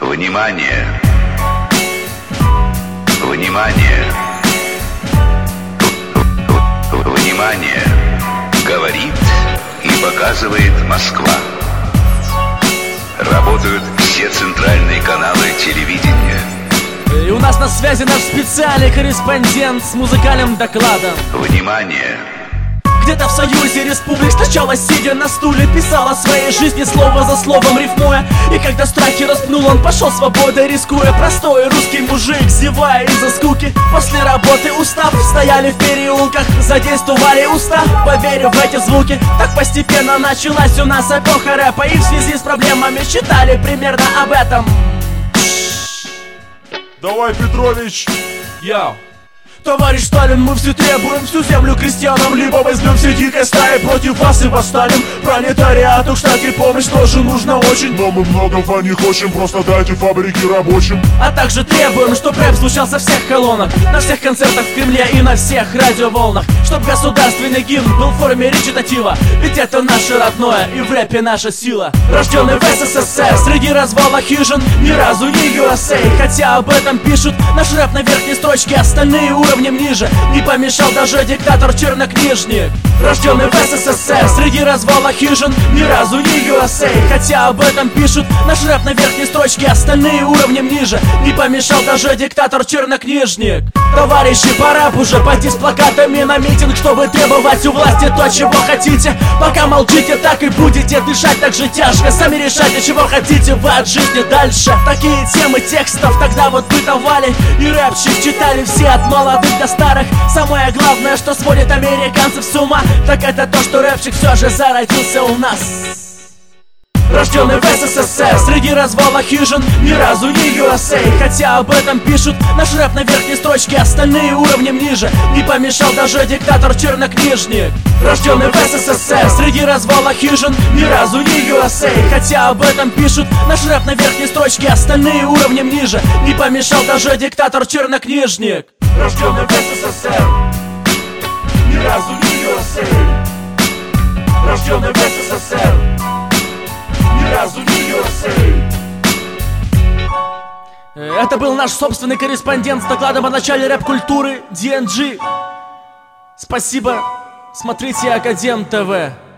Внимание! Внимание! Внимание! Говорит и показывает Москва. Работают все центральные каналы телевидения. И у нас на связи наш специальный корреспондент с музыкальным докладом. Внимание! Где-то в Союзе Республик сначала, сидя на стуле, писал о своей жизни слово за словом, рифмуя. И когда страхи распнул, он пошел свободой, рискуя. Простой русский мужик, зевая из-за скуки. После работы устав, стояли в переулках, задействовали уста, поверив в эти звуки. Так постепенно началась у нас эпоха рэпа, и в связи с проблемами считали примерно об этом. Давай, Петрович! Йоу! Товарищ Сталин, мы все требуем всю землю крестьянам. Либо возьмем все дикой стаи против вас и восстанем. Пролетариату, кстати, помощь тоже нужна очень. Но мы многого не хотим, просто дайте фабрики рабочим. А также требуем, чтоб рэп звучал со всех колонок, на всех концертах в Кремле и на всех радиоволнах. Чтоб государственный гимн был в форме речитатива, ведь это наше родное и в рэпе наша сила. Рожденный в СССР, среди развала хижин, ни разу не USA. Хотя об этом пишут, наш рэп на верхней строчке, остальные уровнем ниже. Не помешал даже диктатор-чернокнижник. Рожденный в СССР, среди развала хижин, ни разу не USA. Хотя об этом пишут, наш рэп на верхней строчке, остальные уровнем ниже. Не помешал даже диктатор-чернокнижник. Товарищи, пора бы уже пойти с плакатами на митинг, чтобы требовать у власти то, чего хотите. Пока молчите, так и будете дышать так же тяжко. Сами решайте, чего хотите вы от жизни дальше. Такие темы текстов тогда вот бытовали, и рэпчик читали все от молодых до старых. Самое главное, что сводит американцев с ума, так это то, что рэпчик все же зародился у нас. Рожденный в СССР, среди развала хижин, ни разу не USA. Хотя об этом пишут, наш рэп на верхней строчке, остальные уровнем ниже. Не помешал даже диктатор-чернокнижник. Рожденный в СССР, среди развала хижин, ни разу не USA. Хотя об этом пишут, наш рэп на верхней строчке, остальные уровнем ниже. Не помешал даже диктатор-чернокнижник. Рожденный в СССР, ни разу не USA. Рожденный в СССР, ни разу не USA. Это был наш собственный корреспондент с докладом о начале рэп-культуры DNG. Спасибо. Смотрите Академ ТВ.